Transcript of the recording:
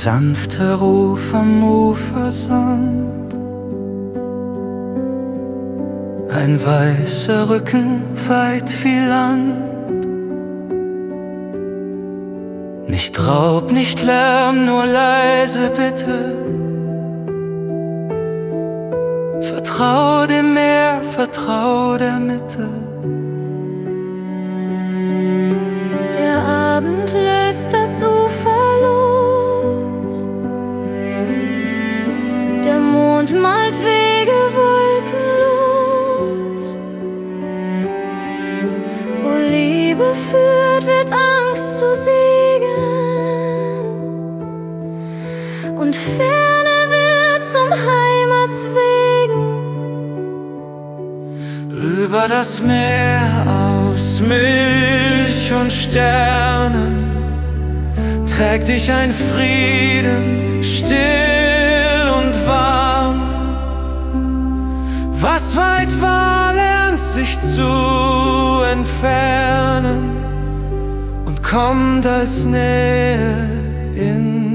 sanfter Ruf am Ufersand. Ein weißer Rücken weit wie Land. Nicht Raub, nicht Lärm, nur leise bitte. Vertrau dem Meer, vertrau der Mitte. Der Abend löst das Ufer los. Der Mond malt Wege wolkenlos. Wo Liebe führt, wird Angst zu siegen. Und Ferne wird zum Heimatswegen. Über das Meer aus Milch und Sternen trägt dich ein Frieden, still und warm. Was weit war, lernt sich zu entfernen und kommt als Nähe in